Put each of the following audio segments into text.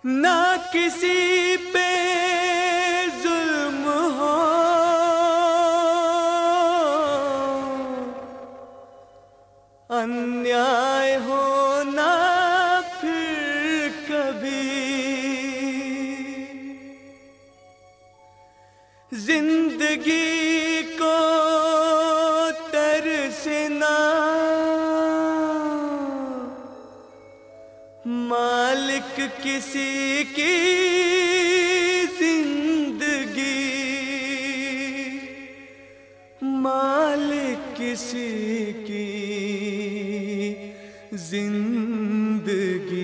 ना किसी पे जुल्म हो, अन्याय हो ना फिर कभी। जिंदगी को तरसना मालिक किसी की जिंदगी, मालिक किसी की जिंदगी।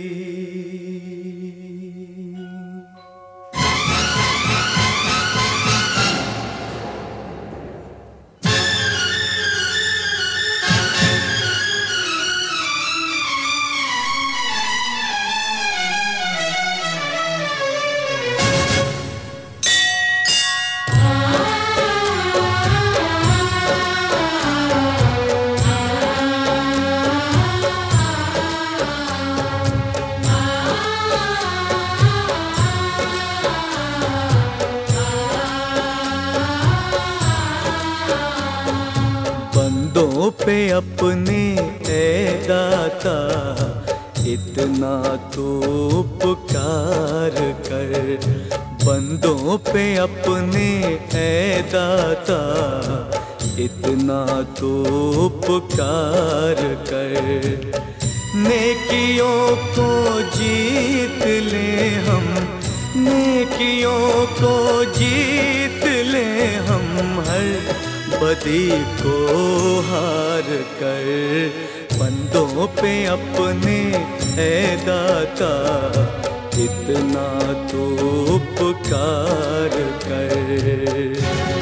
बंदों पे अपने ऐ दाता इतना तो उपकार कर। बंदों पे अपने ऐ दाता इतना तो उपकार कर। नेकियों को जीत ले हम, नेकियों को जीत ले हम, हर बदी को हार कर। बंदों पे अपने ऐ दाता इतना तो उपकार कर।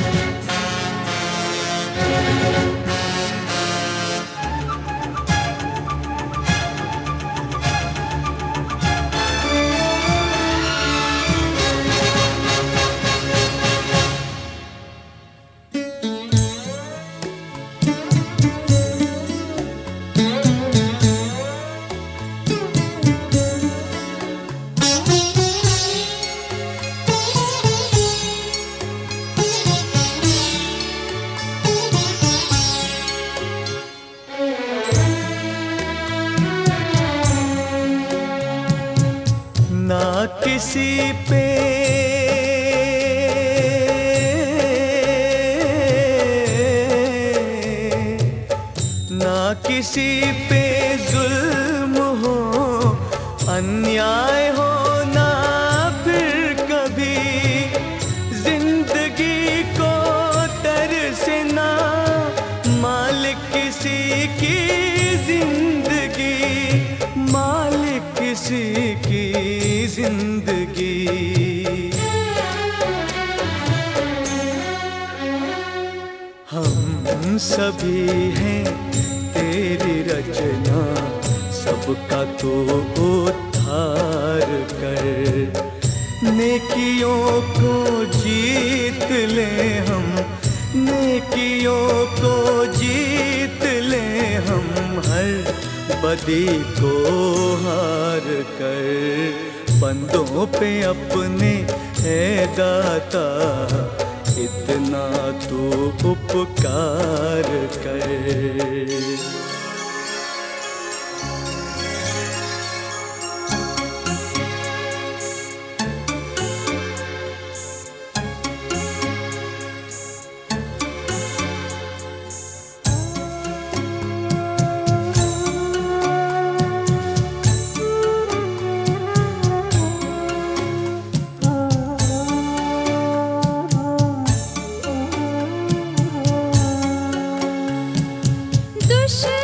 ना किसी पे ना किसी पे जुल्म हो, अन्याय हो ना फिर कभी। जिंदगी को तरसना मालिक किसी की जिंदगी, मालिक किसी की जिंदगी। हम सभी हैं तेरी रचना, सबका तो उद्धार कर। नेकियों को जीत ले हम, नेकियों को जीत ले हम, हर बदी को हार कर। बंदों पे अपने ऐ दाता इतना तो उपकार कर। दुश्मन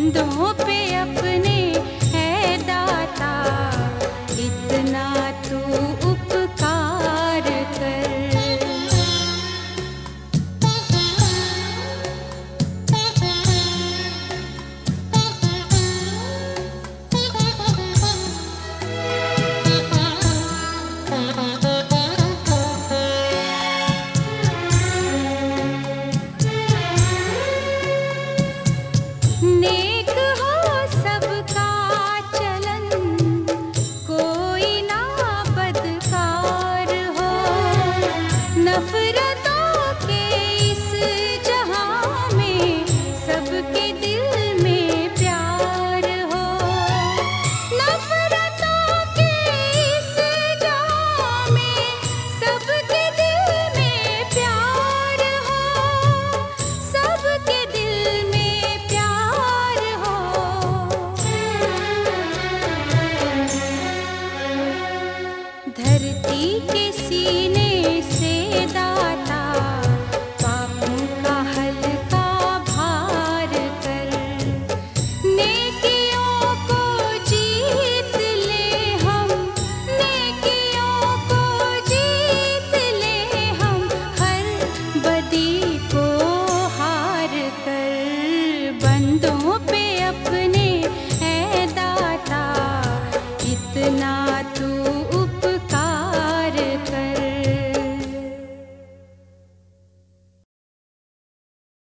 दो प्यार